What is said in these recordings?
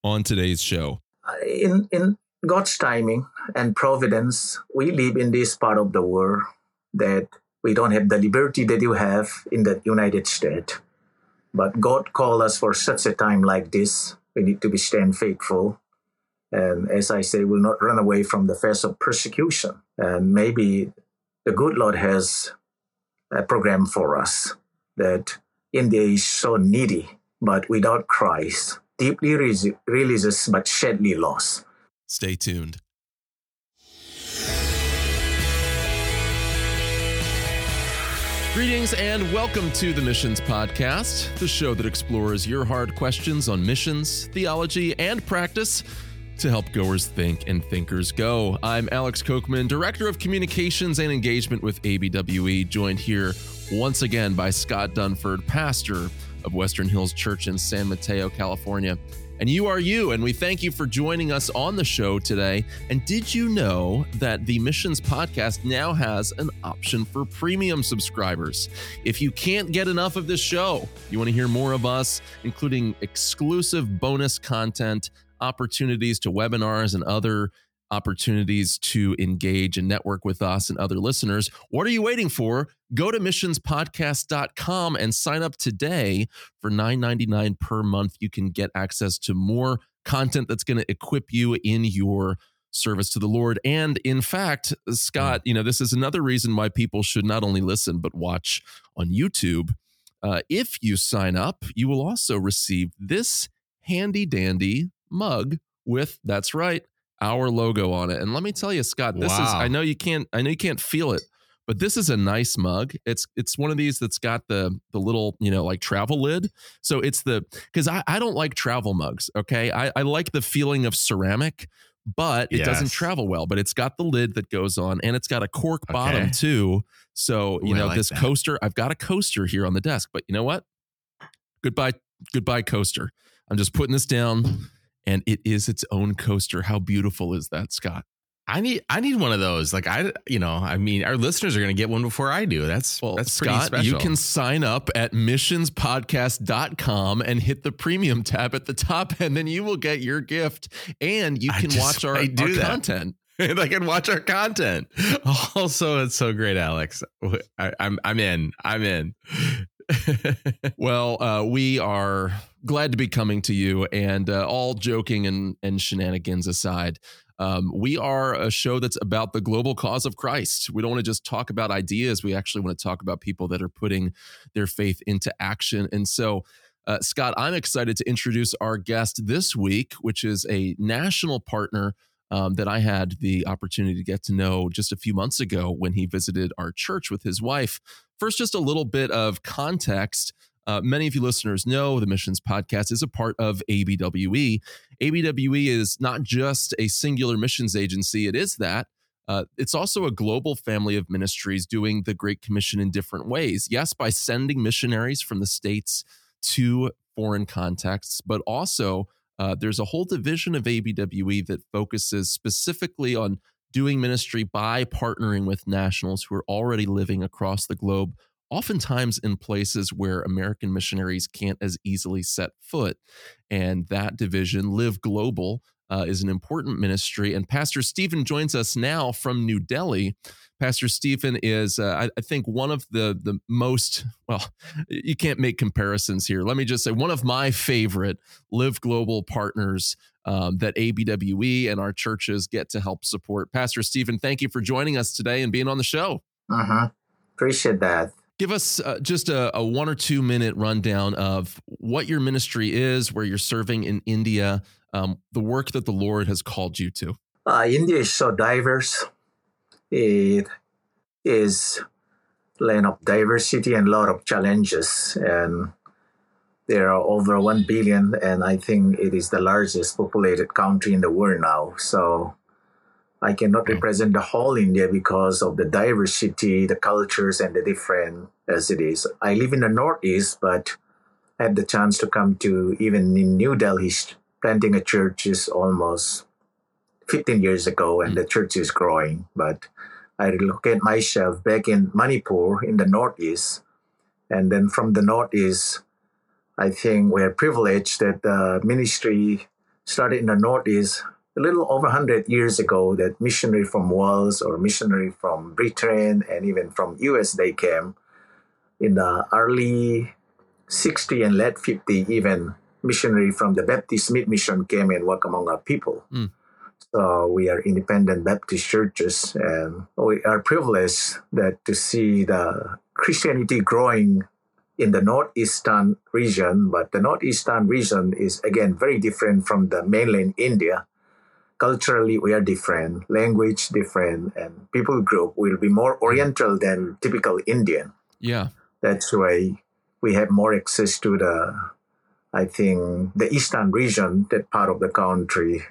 on today's show? In God's timing and providence, we live in this part of the world that we don't have the liberty that you have in the United States. But God called us for such a time like this. We need to stand faithful. And as I say, we'll not run away from the face of persecution. And maybe the good Lord has a program for us that India is so needy, but without Christ, deeply religious, but sadly lost. Stay tuned. Greetings and welcome to the Missions Podcast, the show that explores your hard questions on missions, theology, and practice to help goers think and thinkers go. I'm Alex Kochman, Director of Communications and Engagement with ABWE, joined here once again by Scott Dunford, pastor of Western Hills Church in San Mateo, California. And you are you, and we thank you for joining us on the show today. And did you know that the Missions Podcast now has an option for premium subscribers? If you can't get enough of this show, you want to hear more of us, including exclusive bonus content, opportunities to webinars, and other opportunities to engage and network with us and other listeners, what are you waiting for? Go to missionspodcast.com and sign up today for $9.99 per month. You can get access to more content that's going to equip you in your service to the Lord. And in fact, Scott, this is another reason why people should not only listen, but watch on YouTube. If you sign up, you will also receive this handy dandy mug with, that's right, our logo on it. And let me tell you, Scott, this is, I know you can't feel it, but this is a nice mug. It's one of these that's got the little, like travel lid. So it's because I don't like travel mugs. Okay. I like the feeling of ceramic, but it doesn't travel well, but it's got the lid that goes on and it's got a cork bottom too. So, this coaster, I've got a coaster here on the desk, but you know what? Goodbye coaster. I'm just putting this down. And it is its own coaster. How beautiful is that, Scott? I need one of those. Like our listeners are going to get one before I do. That's Scott, pretty special. You can sign up at missionspodcast.com and hit the premium tab at the top, and then you will get your gift, and you can watch our content. And I can watch our content. Also, it's so great, Alex. I'm in. Well, we are glad to be coming to you, and all joking and shenanigans aside, we are a show that's about the global cause of Christ. We don't want to just talk about ideas. We actually want to talk about people that are putting their faith into action. And so, Scott, I'm excited to introduce our guest this week, which is a national partner that I had the opportunity to get to know just a few months ago when he visited our church with his wife. First, just a little bit of context. Many of you listeners know the Missions Podcast is a part of ABWE. ABWE is not just a singular missions agency. It is that. It's also a global family of ministries doing the Great Commission in different ways. Yes, by sending missionaries from the States to foreign contexts, but also there's a whole division of ABWE that focuses specifically on doing ministry by partnering with nationals who are already living across the globe, oftentimes in places where American missionaries can't as easily set foot. And that division, Live Global, is an important ministry. And Pastor Stephen joins us now from New Delhi. Pastor Stephen is, I think, one of the most, well, you can't make comparisons here. Let me just say, one of my favorite Live Global partners that ABWE and our churches get to help support. Pastor Stephen, thank you for joining us today and being on the show. Appreciate that. Give us just a 1 or 2 minute rundown of what your ministry is, where you're serving in India, the work that the Lord has called you to. India is so diverse. It is land of diversity and a lot of challenges. And there are over 1 billion, and I think it is the largest populated country in the world now. So I cannot represent the whole India because of the diversity, the cultures, and the different as it is. I live in the Northeast, but I had the chance to come to even in New Delhi, planting a church is almost 15 years ago, and the church is growing. But I relocate myself back in Manipur in the Northeast. And then from the Northeast, I think we're privileged that the ministry started in the Northeast a little over 100 years ago, that missionary from Wales or missionary from Britain and even from US, they came in the early 60 and late 50, even missionary from the Baptist Mid Mission came and worked among our people. So we are independent Baptist churches, and we are privileged that to see the Christianity growing in the Northeastern region. But the Northeastern region is, again, very different from the mainland India. Culturally, we are different, language different, and people group will be more Oriental than typical Indian. Yeah. That's why we have more access to I think, the Eastern region, that part of the country.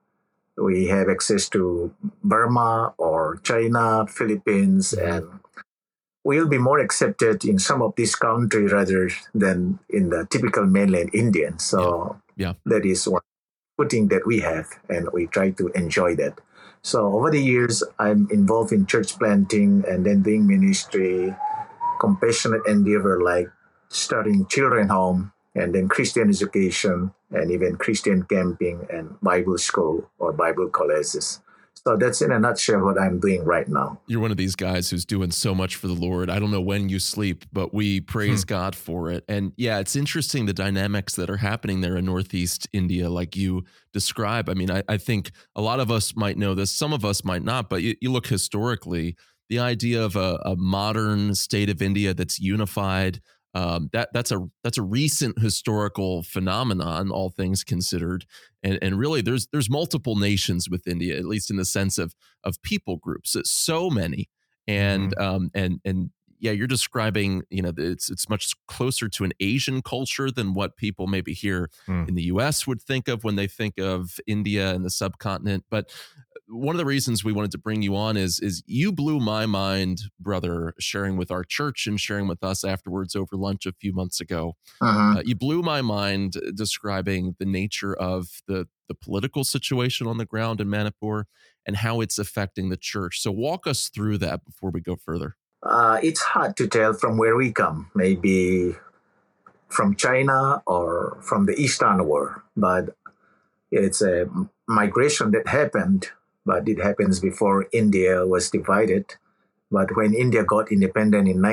We have access to Burma or China, Philippines, and we'll be more accepted in some of these countries rather than in the typical mainland Indian. So that is one footing that we have, and we try to enjoy that. So over the years, I'm involved in church planting and then doing ministry, compassionate endeavor like starting children home, and then Christian education, and even Christian camping and Bible school or Bible colleges. So that's in a nutshell what I'm doing right now. You're one of these guys who's doing so much for the Lord. I don't know when you sleep, but we praise God for it. And yeah, it's interesting the dynamics that are happening there in Northeast India, like you describe. I mean, I think a lot of us might know this, some of us might not, but you look historically, the idea of a modern state of India that's unified, that's a recent historical phenomenon, all things considered, and really there's multiple nations with India, at least in the sense of people groups. It's so many, and yeah, you're describing, it's much closer to an Asian culture than what people maybe here in the U.S. would think of when they think of India and the subcontinent. But one of the reasons we wanted to bring you on is you blew my mind, brother, sharing with our church and sharing with us afterwards over lunch a few months ago. You blew my mind describing the nature of the political situation on the ground in Manipur and how it's affecting the church. So walk us through that before we go further. It's hard to tell from where we come, maybe from China or from the Eastern world, but it's a migration that happened, but it happens before India was divided. But when India got independent in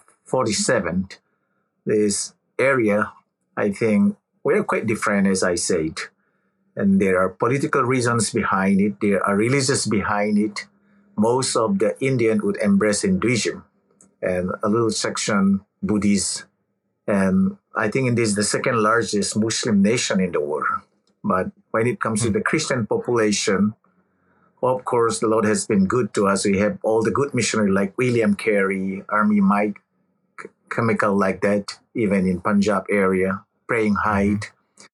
1947, this area, I think, we're quite different, as I said. And there are political reasons behind it. There are religious behind it. Most of the Indian would embrace Hinduism and a little section Buddhist. And I think it is the second largest Muslim nation in the world. But when it comes to the Christian population, of course, the Lord has been good to us. We have all the good missionaries like William Carey, Army Mike, chemical like that, even in Punjab area, Praying Height.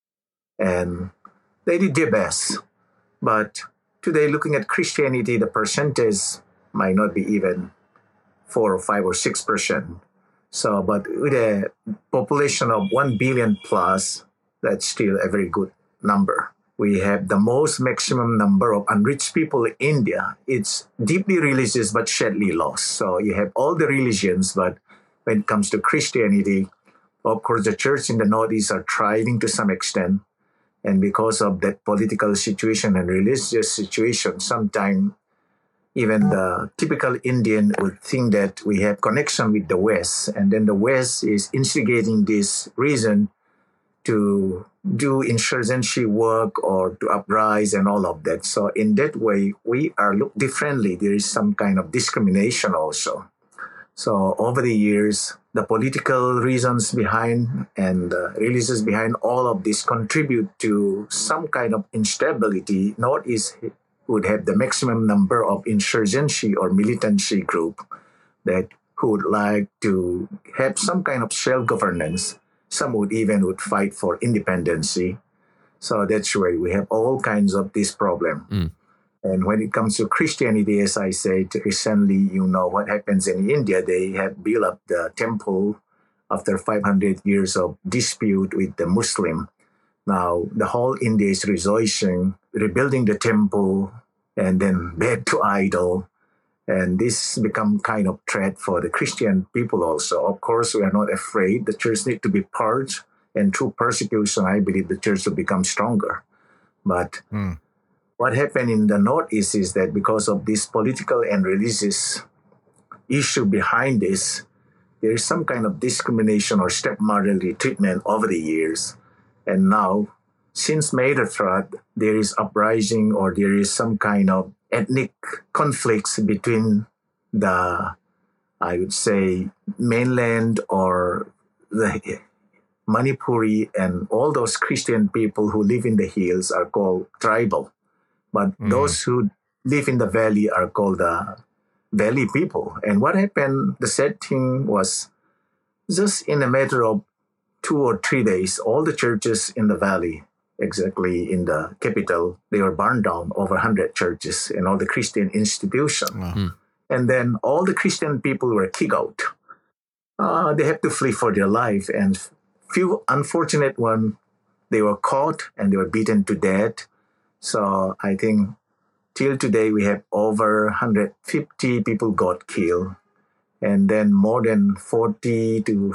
And they did their best. But today, looking at Christianity, the percentage might not be even 4 or 5 or 6%. So, but with a population of 1 billion plus, that's still a very good number. We have the most maximum number of unreached people in India. It's deeply religious, but sadly lost. So you have all the religions, but when it comes to Christianity, of course, the church in the Northeast are thriving to some extent. And because of that political situation and religious situation, sometimes even the typical Indian would think that we have connection with the West. And then the West is instigating this reason to do insurgency work or to uprise and all of that. So in that way, we are looked differently. There is some kind of discrimination also. So over the years, the political reasons behind and the religious behind all of this contribute to some kind of instability. Northeast would have the maximum number of insurgency or militancy group that who would like to have some kind of self-governance. Some would fight for independency. So that's why we have all kinds of this problem. And when it comes to Christianity, as I said recently, you know what happens in India. They have built up the temple after 500 years of dispute with the Muslim. Now, the whole India is rejoicing, rebuilding the temple, and then back to idol. And this become kind of threat for the Christian people also. Of course, we are not afraid. The church need to be purged. And through persecution, I believe the church will become stronger. But what happened in the Northeast is that because of this political and religious issue behind this, there is some kind of discrimination or stepmotherly treatment over the years. And now, since Metatron, there is uprising or there is some kind of ethnic conflicts between the, I would say, mainland or the Manipuri, and all those Christian people who live in the hills are called tribal. But those who live in the valley are called the valley people. And what happened, the sad thing was, just in a matter of 2 or 3 days, all the churches in the valley, exactly in the capital, they were burned down, over 100 churches and all the Christian institutions. Wow. And then all the Christian people were kicked out. They had to flee for their life. And few unfortunate ones, they were caught and they were beaten to death. So I think till today, we have over 150 people got killed. And then more than 40 to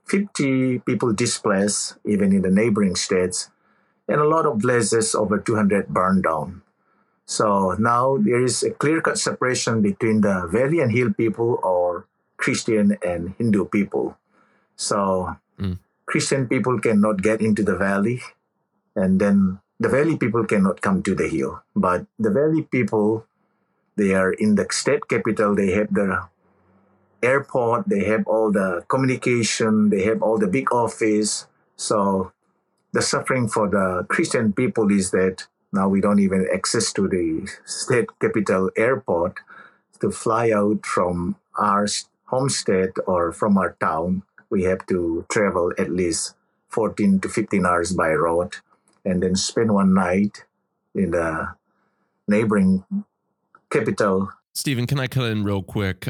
50 people displaced, even in the neighboring states. And a lot of places, over 200 burned down. So now there is a clear-cut separation between the valley and hill people, or Christian and Hindu people. So Christian people cannot get into the valley, and then the valley people cannot come to the hill. But the valley people, they are in the state capital, they have the airport, they have all the communication, they have all the big office. So the suffering for the Christian people is that now we don't even access to the state capital airport to fly out from our home state or from our town. We have to travel at least 14 to 15 hours by road and then spend one night in the neighboring capital. Stephen, can I cut in real quick?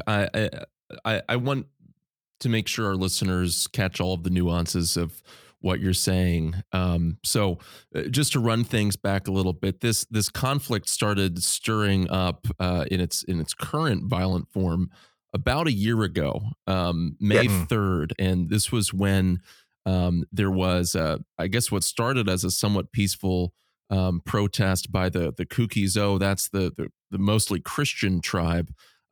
I want to make sure our listeners catch all of the nuances of what you're saying. So just to run things back a little bit, this conflict started stirring up in its current violent form about a year ago, May 3rd. And this was when there was, I guess, what started as a somewhat peaceful protest by the Kuki-Zo, that's the mostly Christian tribe,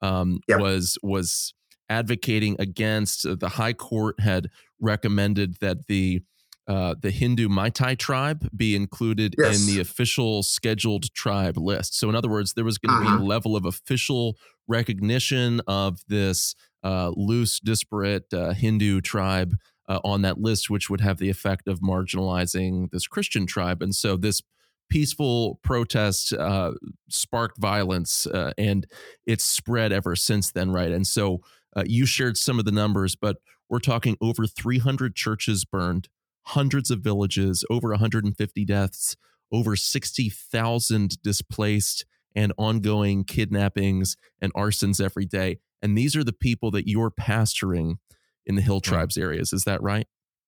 was advocating against, the High Court had recommended that the Hindu Maitai tribe be included in the official scheduled tribe list. So in other words, there was going to be a level of official recognition of this loose, disparate Hindu tribe on that list, which would have the effect of marginalizing this Christian tribe. And so this peaceful protest sparked violence, and it's spread ever since then, right? And so you shared some of the numbers, but we're talking over 300 churches burned, hundreds of villages, over 150 deaths, over 60,000 displaced, and ongoing kidnappings and arsons every day. And these are the people that you're pastoring in the Hill Tribes areas. Is that right?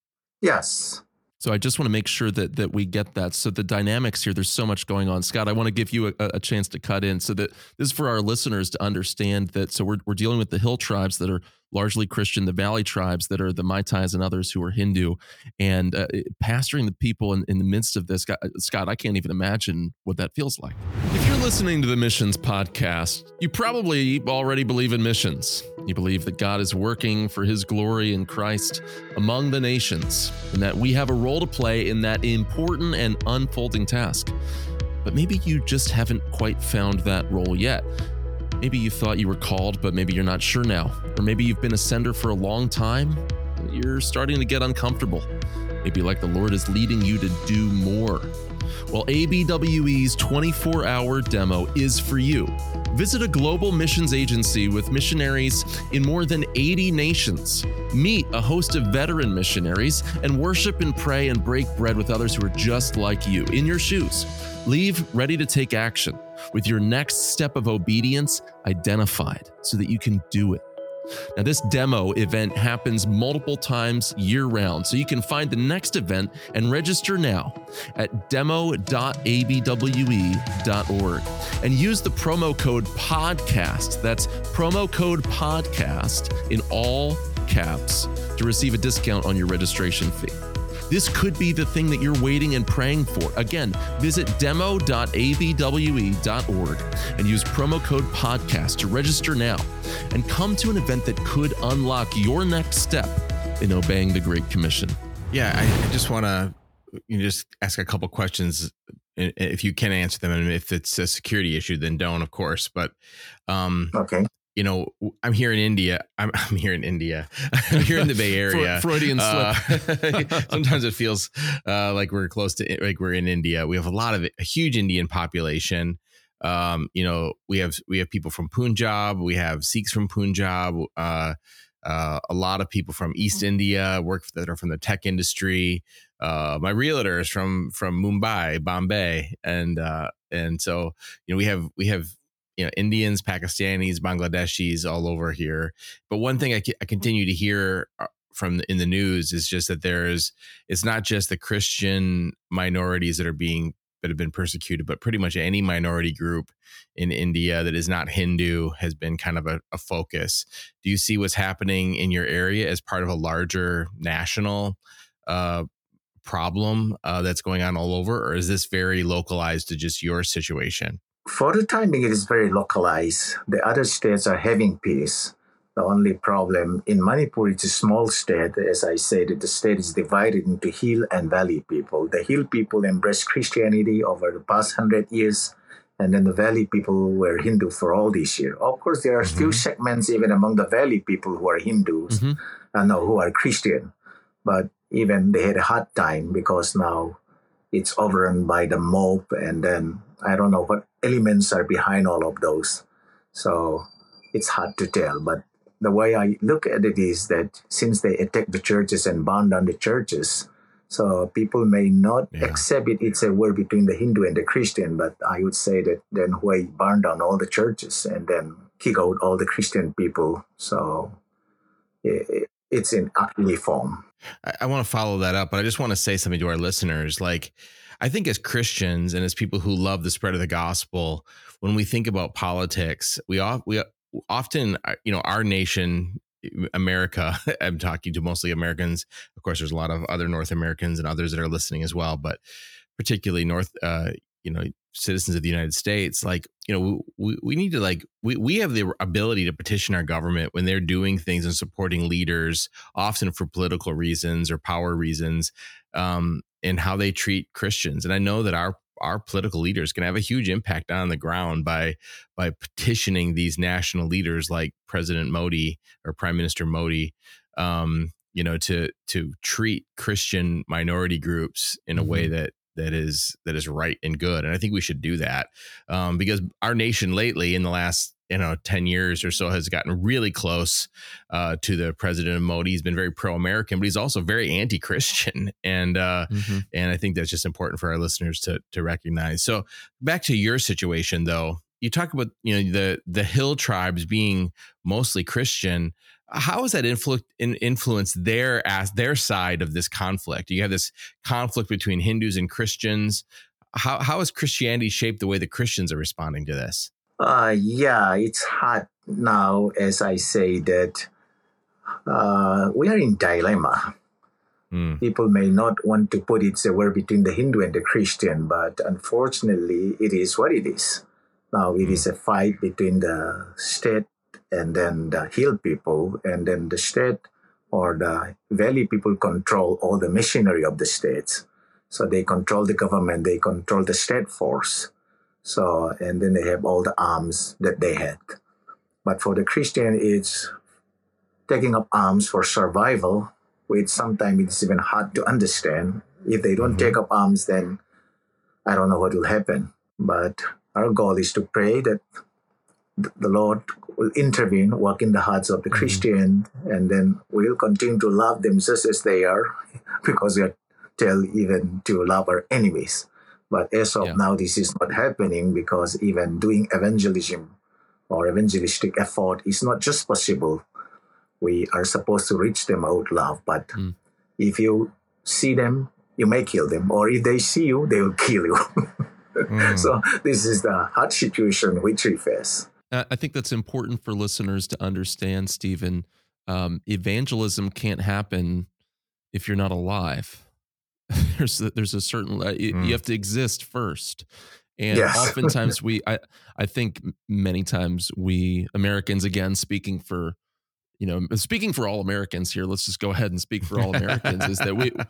Yes. So I just want to make sure that we get that. So the dynamics here, there's so much going on. Scott, I want to give you a chance to cut in so that this is for our listeners to understand that. So we're dealing with the Hill Tribes that are largely Christian, the Valley Tribes that are the Maitais and others who are Hindu, and pastoring the people in the midst of this. Scott, I can't even imagine what that feels like. If you're listening to the Missions Podcast, you probably already believe in missions. You believe that God is working for his glory in Christ among the nations, and that we have a role to play in that important and unfolding task. But maybe you just haven't quite found that role yet. Maybe you thought you were called, but maybe you're not sure now. Or maybe you've been a sender for a long time, and you're starting to get uncomfortable. Maybe like the Lord is leading you to do more. Well, ABWE's 24-hour demo is for you. Visit a global missions agency with missionaries in more than 80 nations. Meet a host of veteran missionaries and worship and pray and break bread with others who are just like you, in your shoes. Leave ready to take action with your next step of obedience identified so that you can do it. Now, this demo event happens multiple times year-round, so you can find the next event and register now at demo.abwe.org and use the promo code PODCAST. That's promo code PODCAST in all caps to receive a discount on your registration fee. This could be the thing that you're waiting and praying for. Again, visit demo.abwe.org and use promo code podcast to register now and come to an event that could unlock your next step in obeying the Great Commission. Yeah, I just want to just ask a couple questions. If you can answer them, and if it's a security issue, then don't, of course. But Okay. I'm here in India. I'm here in India. I'm here in the Bay Area. Freudian slip. Sometimes it feels like we're close to, like we're in India. We have a huge Indian population. We have people from Punjab. We have Sikhs from Punjab. A lot of people from East India that are from the tech industry. My realtor is from Mumbai, Bombay, and so we have Indians, Pakistanis, Bangladeshis all over here. But one thing I continue to hear in the news is just that it's not just the Christian minorities that have been persecuted, but pretty much any minority group in India that is not Hindu has been kind of a focus. Do you see what's happening in your area as part of a larger national problem that's going on all over, or is this very localized to just your situation? For the time being, it is very localized. The other states are having peace. The only problem in Manipur, it's a small state. As I said, the state is divided into hill and valley people. The hill people embraced Christianity over the past 100 years, and then the valley people were Hindu for all these years. Of course, there are few segments even among the valley people who are Hindus, who are Christian. But even they had a hard time because now it's overrun by the mob, and then I don't know what elements are behind all of those. So it's hard to tell. But the way I look at it is that since they attacked the churches and burned down the churches, so people may not accept it. It's a war between the Hindu and the Christian, but I would say that then why burn down all the churches and then kick out all the Christian people. So it's in ugly form. I want to follow that up, but I just want to say something to our listeners. Like, I think as Christians and as people who love the spread of the gospel, when we think about politics, we often, our nation, America, I'm talking to mostly Americans. Of course, there's a lot of other North Americans and others that are listening as well, but particularly citizens of the United States, we need to we have the ability to petition our government when they're doing things and supporting leaders, often for political reasons or power reasons, and how they treat Christians. And I know that our political leaders can have a huge impact on the ground by petitioning these national leaders like President Modi or Prime Minister Modi, to treat Christian minority groups in a way that is right and good. And I think we should do that because our nation lately in the last 10 years or so has gotten really close to the President Modi. He's been very pro-American, but he's also very anti-Christian. And I think that's just important for our listeners to recognize. So back to your situation, though, you talk about, the hill tribes being mostly Christian. How has that influenced their side of this conflict? You have this conflict between Hindus and Christians. How has Christianity shaped the way the Christians are responding to this? It's hard now, as I say, that we are in dilemma. People may not want to put it somewhere between the Hindu and the Christian, but unfortunately, it is what it is. Now, it is a fight between the state and then the hill people, and then the state or the valley people control all the machinery of the states. So they control the government, they control the state force. So, and then they have all the arms that they had. But for the Christian, it's taking up arms for survival, which sometimes it's even hard to understand. If they don't take up arms, then I don't know what will happen. But our goal is to pray that the Lord will intervene, work in the hearts of the Christian, and then we'll continue to love them just as they are, because we are told even to love our enemies. But as of now, this is not happening because even doing evangelism or evangelistic effort is not just possible. We are supposed to reach them out love, but if you see them, you may kill them, or if they see you, they will kill you. So this is the hard situation which we face. I think that's important for listeners to understand, Stephen. Evangelism can't happen if you're not alive. there's a certain you have to exist first. And Yes. oftentimes I think many times we Americans, again, speaking for all Americans here, let's just go ahead and speak for all Americans, is that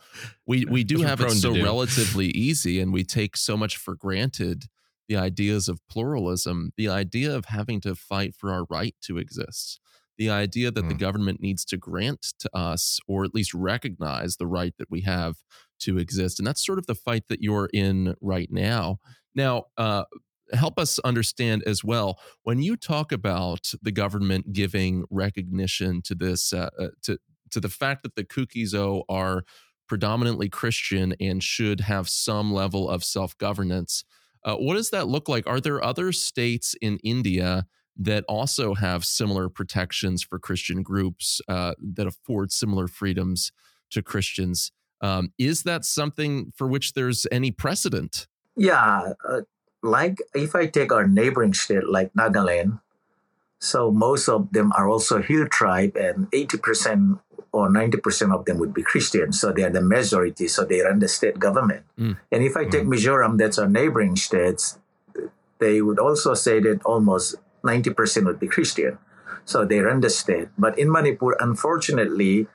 we do have it so relatively easy, and we take so much for granted the ideas of pluralism, the idea of having to fight for our right to exist, the idea that the government needs to grant to us, or at least recognize the right that we have to exist. And that's sort of the fight that you're in right now. Now, help us understand as well, when you talk about the government giving recognition to this, to the fact that the Kuki-Zo are predominantly Christian and should have some level of self-governance, what does that look like? Are there other states in India that also have similar protections for Christian groups, that afford similar freedoms to Christians? Is that something for which there's any precedent? Yeah, like if I take our neighboring state like Nagaland, so most of them are also hill tribe, and 80% or 90% of them would be Christian. So they are the majority, so they run the state government. And if I take Mizoram, that's our neighboring states, they would also say that almost 90% would be Christian. So they run the state. But in Manipur, unfortunately,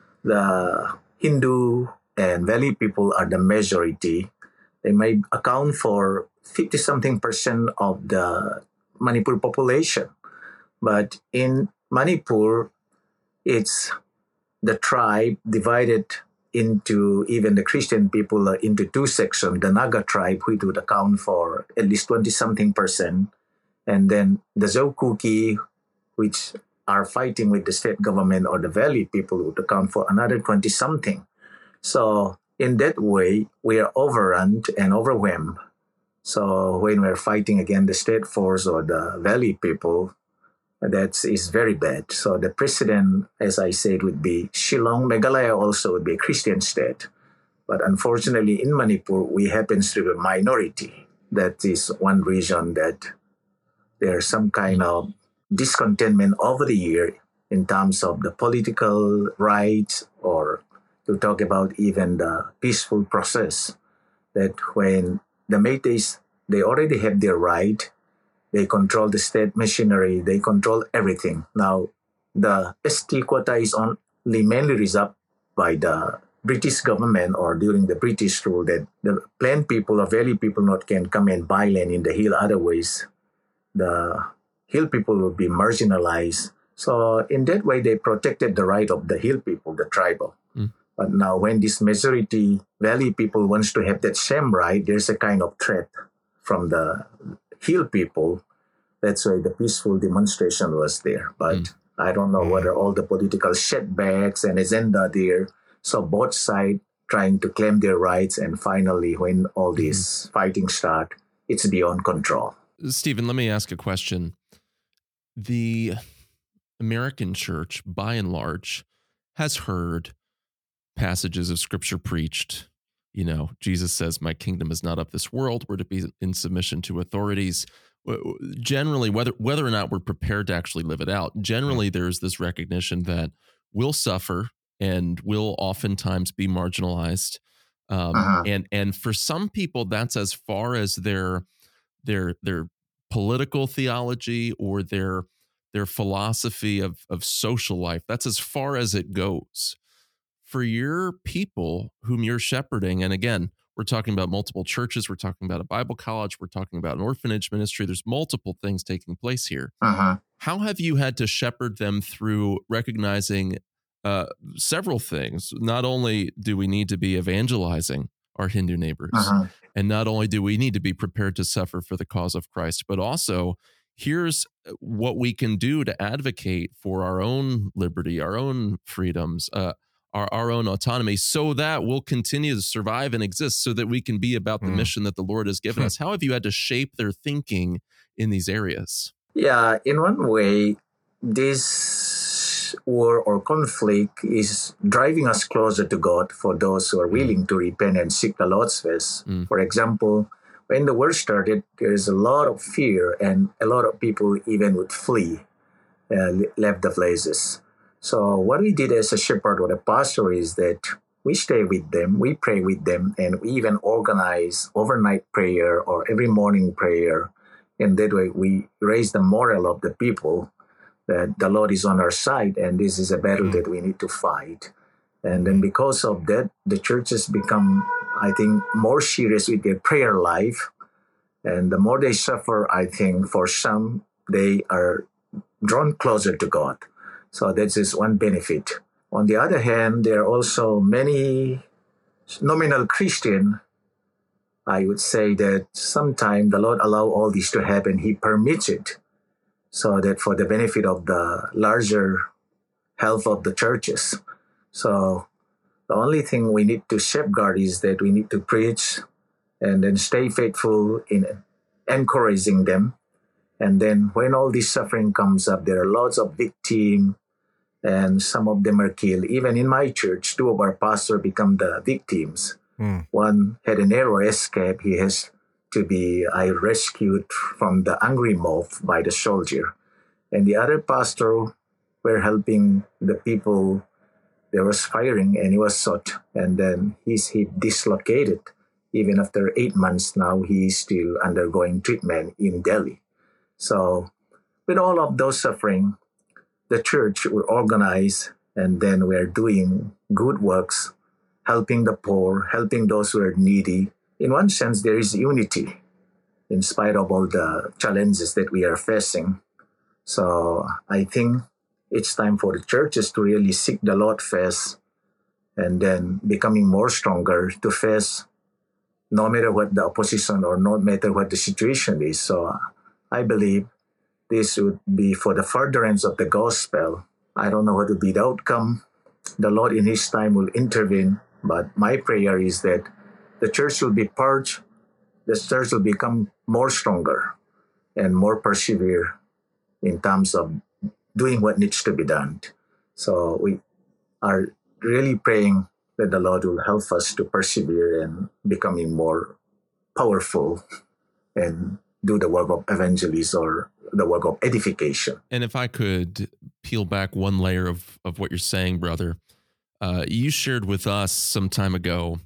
the Hindu and Valley people are the majority. They may account for 50-something% of the Manipur population. But in Manipur, it's the tribe divided into, even the Christian people, into two sections. The Naga tribe, which would account for at least 20-something%. And then the Zo Kuki, which are fighting with the state government, or the Valley people, would account for another 20-something. So in that way, we are overrun and overwhelmed. So when we're fighting against the state force or the Valley people, that is very bad. So the president, as I said, would be Shillong. Meghalaya also would be a Christian state. But unfortunately, in Manipur, we happen to be a minority. That is one reason that there's some kind of discontentment over the year in terms of the political rights, or to talk about even the peaceful process, that when the Métis, they already have their right, they control the state machinery, they control everything. Now, the ST quota is only mainly reserved by the British government, or during the British rule, that the plain people or valley people not can come and buy land in the hill. Otherwise, the hill people will be marginalized. So in that way, they protected the right of the hill people, the tribal. But now when this majority valley people wants to have that same right, there's a kind of threat from the hill people. That's why the peaceful demonstration was there. But I don't know whether all the political setbacks and agenda there. So both sides trying to claim their rights. And finally, when all this fighting start, it's beyond control. Stephen, let me ask a question. The American church, by and large, has heard passages of scripture preached. You know, Jesus says, "My kingdom is not of this world. We're to be in submission to authorities." Generally, whether or not we're prepared to actually live it out, generally there's this recognition that we'll suffer and will oftentimes be marginalized. And for some people, that's as far as their political theology or their philosophy of social life. That's as far as it goes. For your people whom you're shepherding, and again, we're talking about multiple churches, we're talking about a Bible college, we're talking about an orphanage ministry, there's multiple things taking place here. How have you had to shepherd them through recognizing several things? Not only do we need to be evangelizing our Hindu neighbors, and not only do we need to be prepared to suffer for the cause of Christ, but also here's what we can do to advocate for our own liberty, our own freedoms, our own autonomy, so that we'll continue to survive and exist, so that we can be about the mission that the Lord has given us. How have you had to shape their thinking in these areas? Yeah, in one way, this war or conflict is driving us closer to God for those who are willing to repent and seek the Lord's face. For example, when the war started, there's a lot of fear, and a lot of people even would flee, left the places. So what we did as a shepherd or a pastor is that we stay with them, we pray with them, and we even organize overnight prayer or every morning prayer. And that way we raise the morale of the people that the Lord is on our side, and this is a battle that we need to fight. And then because of that, the church has become, I think, more serious with their prayer life. And the more they suffer, I think for some, they are drawn closer to God. So that is one benefit. On the other hand, there are also many nominal Christian. I would say that sometimes the Lord allow all this to happen. He permits it so that for the benefit of the larger health of the churches. So the only thing we need to safeguard is that we need to preach and then stay faithful in encouraging them. And then when all this suffering comes up, there are lots of victims, and some of them are killed. Even in my church, 2 of our pastors become the victims. One had a narrow escape. He has to be rescued from the angry mob by the soldier. And the other pastor were helping the people. There was firing and he was shot. And then his hip dislocated. Even after 8 months now, he is still undergoing treatment in Delhi. So with all of those suffering, the church will organize, and then we're doing good works, helping the poor, helping those who are needy. In one sense, there is unity in spite of all the challenges that we are facing. So I think it's time for the churches to really seek the Lord first, and then becoming more stronger to face no matter what the opposition or no matter what the situation is. So I believe this would be for the furtherance of the gospel. I don't know what will be the outcome. The Lord in His time will intervene. But my prayer is that the church will be purged. The church will become more stronger and more persevere in terms of doing what needs to be done. So we are really praying that the Lord will help us to persevere and becoming more powerful and do the work of evangelism or the work of edification. And if I could peel back one layer of what you're saying, brother, you shared with us some time ago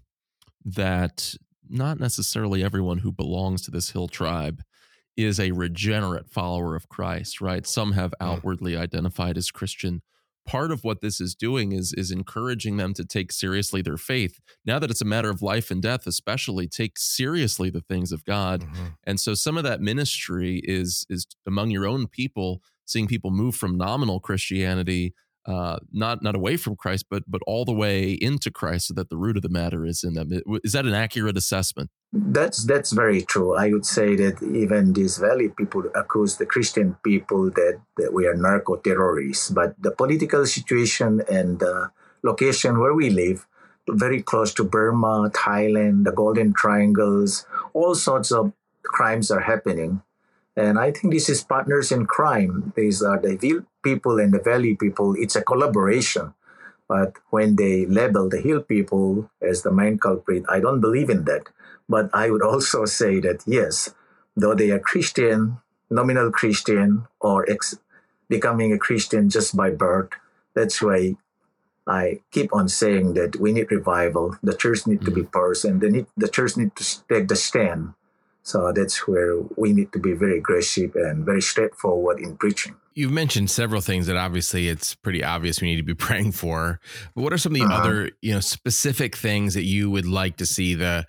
that not necessarily everyone who belongs to this hill tribe is a regenerate follower of Christ, right? Some have outwardly identified as Christian. Part of what this is doing is encouraging them to take seriously their faith. Now that it's a matter of life and death, especially, take seriously the things of God. And so some of that ministry is among your own people, seeing people move from nominal Christianity, not away from Christ, but all the way into Christ, so that the root of the matter is in them. Is that an accurate assessment? That's very true. I would say that even these valley people accuse the Christian people that we are narco-terrorists. But the political situation and the location where we live, very close to Burma, Thailand, the Golden Triangles, all sorts of crimes are happening. And I think this is partners in crime. These are the hill people and the valley people. It's a collaboration. But when they label the hill people as the main culprit, I don't believe in that. But I would also say that, yes, though they are Christian, nominal Christian, or becoming a Christian just by birth, that's why I keep on saying that we need revival. The church needs to be purged, and the church needs to take the stand. So that's where we need to be very aggressive and very straightforward in preaching. You've mentioned several things that obviously it's pretty obvious we need to be praying for. But what are some of the other, specific things that you would like to see the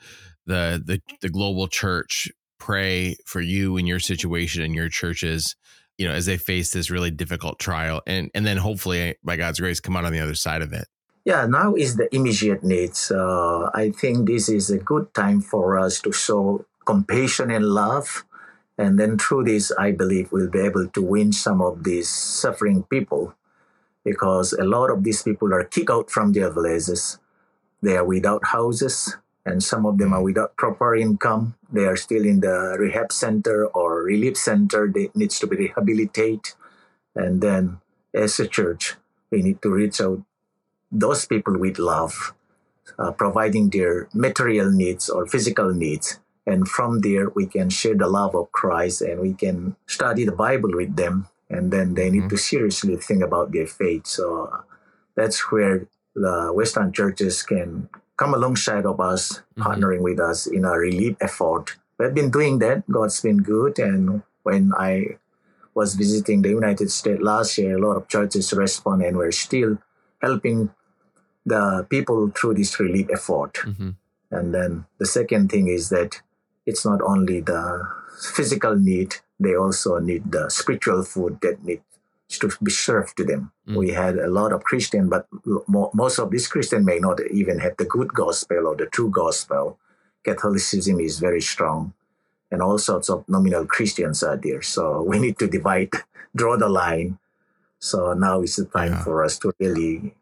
global church pray for you in your situation and your churches, as they face this really difficult trial, and then hopefully by God's grace come out on the other side of it? Yeah, now is the immediate needs. I think this is a good time for us to show compassion and love. And then through this, I believe we'll be able to win some of these suffering people, because a lot of these people are kicked out from their villages. They are without houses, and some of them are without proper income. They are still in the rehab center or relief center. They needs to be rehabilitated. And then as a church, we need to reach out those people with love, providing their material needs or physical needs. And from there, we can share the love of Christ, and we can study the Bible with them. And then they need to seriously think about their faith. So that's where the Western churches can come alongside of us, partnering with us in a relief effort. We've been doing that. God's been good. And when I was visiting the United States last year, a lot of churches responded, and we're still helping the people through this relief effort. And then the second thing is that it's not only the physical need, they also need the spiritual food that needs to be served to them. We had a lot of Christians, but most of these Christians may not even have the good gospel or the true gospel. Catholicism is very strong, and all sorts of nominal Christians are there. So we need to draw the line. So now is the time for us to really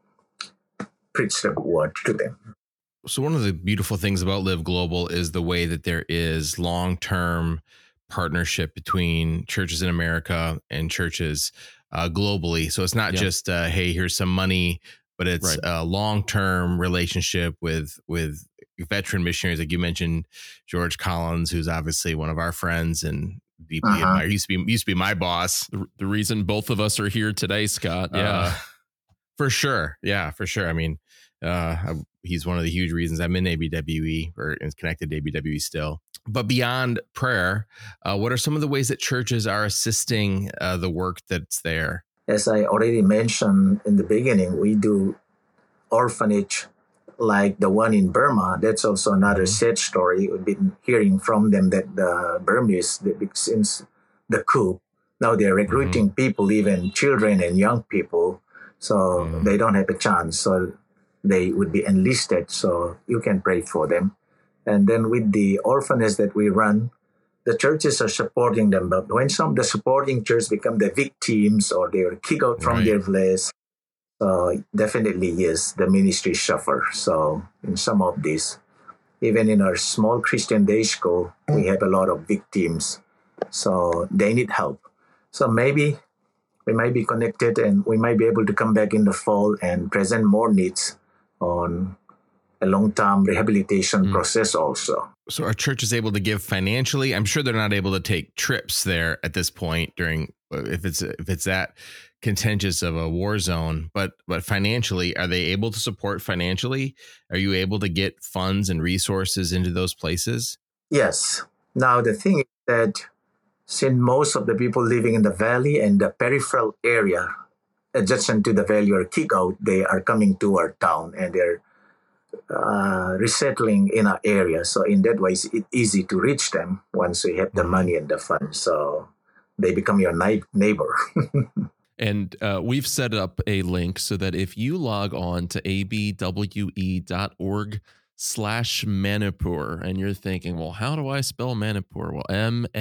preach the word to them. So one of the beautiful things about Live Global is the way that there is long-term partnership between churches in America and churches globally. So it's not just, hey, here's some money, but it's a long-term relationship with veteran missionaries. Like you mentioned, George Collins, who's obviously one of our friends and deeply admired. Used to be my boss. The reason both of us are here today, Scott. For sure. Yeah, for sure. I mean, he's one of the huge reasons I'm in ABWE or is connected to ABWE still. But beyond prayer, what are some of the ways that churches are assisting the work that's there? As I already mentioned in the beginning, we do orphanage like the one in Burma. That's also another sad story. We've been hearing from them that the Burmese, since the coup, now they're recruiting people, even children and young people. So they don't have a chance. So they would be enlisted. So you can pray for them. And then with the orphanages that we run, the churches are supporting them. But when some of the supporting churches become the victims or they are kicked out from their place, definitely, yes, the ministry suffer. So in some of these, even in our small Christian day school, we have a lot of victims. So they need help. So maybe we might be connected and we might be able to come back in the fall and present more needs on a long-term rehabilitation process also. So are churches able to give financially? I'm sure they're not able to take trips there at this point during, if it's that contentious of a war zone, but financially, are they able to support financially? Are you able to get funds and resources into those places? Yes. Now, the thing is that since most of the people living in the valley and the peripheral area adjacent to the valley are kicked out, they are coming to our town and they're resettling in our area. So in that way, it's easy to reach them once we have the money and the funds. So they become your neighbor. And we've set up a link so that if you log on to abwe.org/Manipur and you're thinking, well, how do I spell Manipur? Well,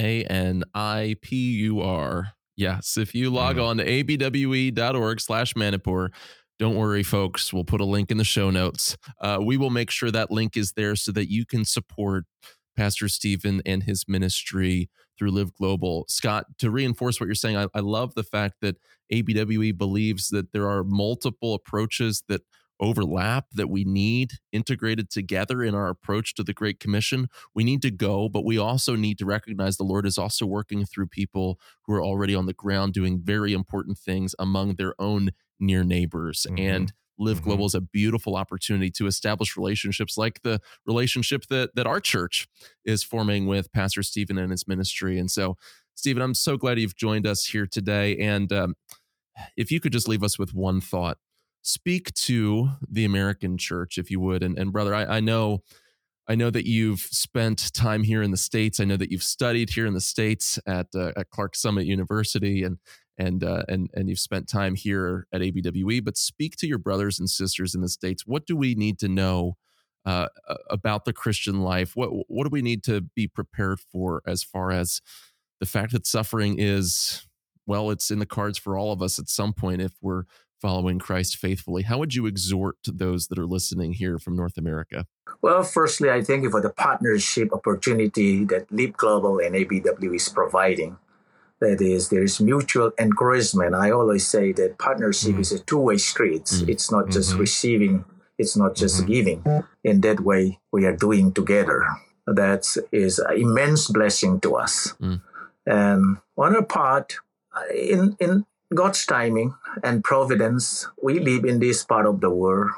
MANIPUR. Yes, if you log on to abwe.org/Manipur, don't worry, folks. We'll put a link in the show notes. We will make sure that link is there so that you can support Pastor Stephen and his ministry through Live Global. Scott, to reinforce what you're saying, I love the fact that ABWE believes that there are multiple approaches that overlap that we need integrated together in our approach to the Great Commission. We need to go, but we also need to recognize the Lord is also working through people who are already on the ground doing very important things among their own near neighbors. And Live Global is a beautiful opportunity to establish relationships like the relationship that our church is forming with Pastor Stephen and his ministry. And so, Stephen, I'm so glad you've joined us here today. And if you could just leave us with one thought, speak to the American church, if you would. And brother, I know that you've spent time here in the States. I know that you've studied here in the States at Clark Summit University, and you've spent time here at ABWE, but speak to your brothers and sisters in the States. What do we need to know about the Christian life? What do we need to be prepared for as far as the fact that suffering is, well, it's in the cards for all of us at some point if we're following Christ faithfully? How would you exhort those that are listening here from North America? Well, firstly, I thank you for the partnership opportunity that Live Global and ABWE is providing. That is, there is mutual encouragement. I always say that partnership is a two-way street. It's not just receiving, it's not just giving. In that way, we are doing together. That is an immense blessing to us. And on our part, in God's timing and providence, we live in this part of the world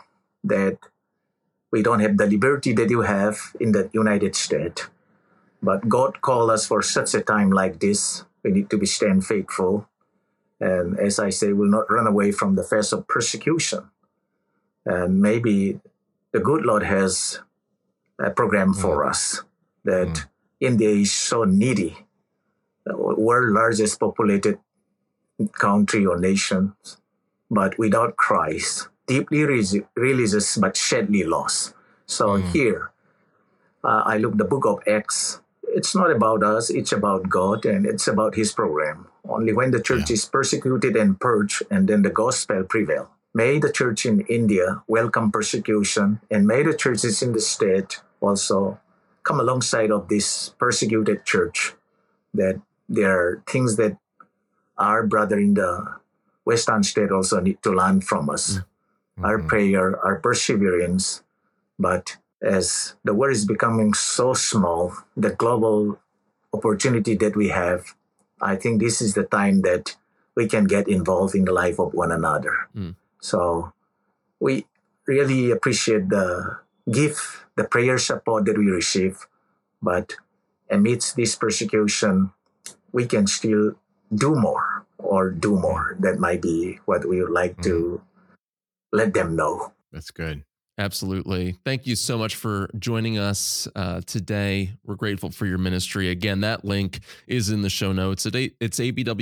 that we don't have the liberty that you have in the United States. But God called us for such a time like this. We need to be stand faithful. And as I say, we'll not run away from the face of persecution. And maybe the good Lord has a program for us that India is so needy. World largest populated country or nation, but without Christ, deeply religious but sadly lost. So here, I look the book of Acts. It's not about us, it's about God, and it's about his program. Only when the church is persecuted and purged, and then the gospel prevail. May the church in India welcome persecution, and may the churches in the state also come alongside of this persecuted church, that there are things that our brother in the Western state also need to learn from us. Our prayer, our perseverance. But as the world is becoming so small, the global opportunity that we have, I think this is the time that we can get involved in the life of one another. So we really appreciate the gift, the prayer support that we receive. But amidst this persecution, we can still do more. That might be what we would like to let them know. That's good. Absolutely. Thank you so much for joining us today. We're grateful for your ministry. Again, that link is in the show notes. It's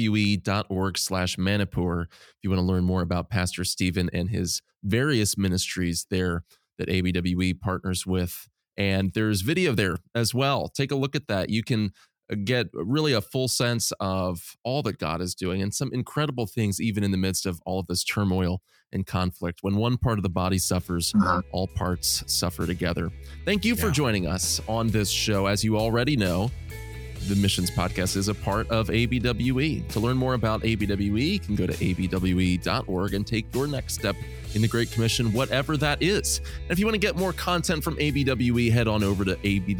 abwe.org/Manipur. If you want to learn more about Pastor Stephen and his various ministries there that ABWE partners with. And there's video there as well. Take a look at that. You can get really a full sense of all that God is doing and some incredible things, even in the midst of all of this turmoil and conflict. When one part of the body suffers, all parts suffer together. Thank you for joining us on this show. As you already know, the Missions Podcast is a part of ABWE. To learn more about ABWE, you can go to abwe.org and take your next step in the Great Commission, whatever that is. And if you want to get more content from ABWE, head on over to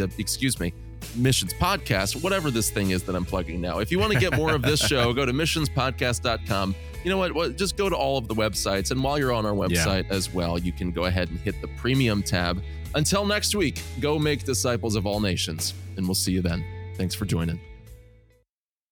Missions Podcast, whatever this thing is that I'm plugging now. If you want to get more of this show, go to missionspodcast.com. You know what? Just go to all of the websites. And while you're on our website as well, you can go ahead and hit the premium tab. Until next week, go make disciples of all nations. And we'll see you then. Thanks for joining.